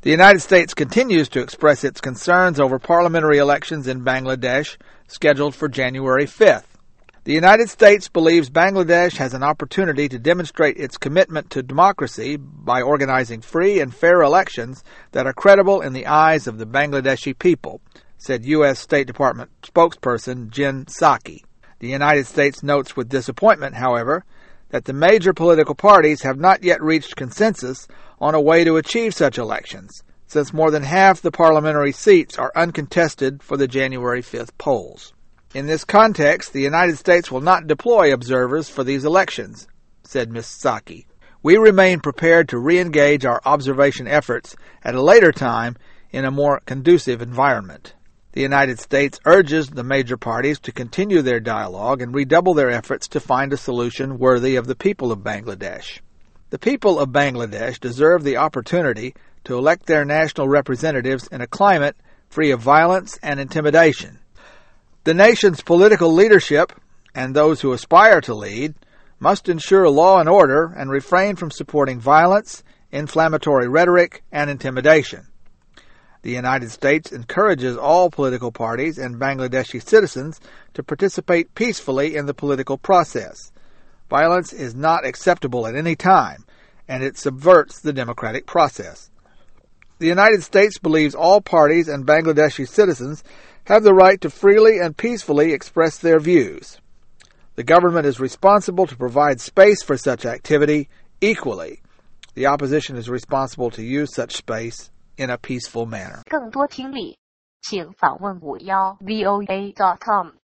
The United States continues to express its concerns over parliamentary elections in Bangladesh scheduled for January 5th. The United States believes Bangladesh has an opportunity to demonstrate its commitment to democracy by organizing free and fair elections that are credible in the eyes of the Bangladeshi people, said U.S. State Department spokesperson Jen Psaki. The United States notes with disappointment, however, that the major political parties have not yet reached consensus on a way to achieve such elections, since more than half the parliamentary seats are uncontested for the January 5th polls. In this context, the United States will not deploy observers for these elections, said Ms. Psaki. We remain prepared to re-engage our observation efforts at a later time in a more conducive environment. The United States urges the major parties to continue their dialogue and redouble their efforts to find a solution worthy of the people of Bangladesh. The people of Bangladesh deserve the opportunity to elect their national representatives in a climate free of violence and intimidation. The nation's political leadership, and those who aspire to lead, must ensure law and order and refrain from supporting violence, inflammatory rhetoric, and intimidation. The United States encourages all political parties and Bangladeshi citizens to participate peacefully in the political process. Violence is not acceptable at any time, and it subverts the democratic process. The United States believes all parties and Bangladeshi citizens have the right to freely and peacefully express their views. The government is responsible to provide space for such activity equally. The opposition is responsible to use such space in a peaceful manner. 更多听力，请访问51voa.com。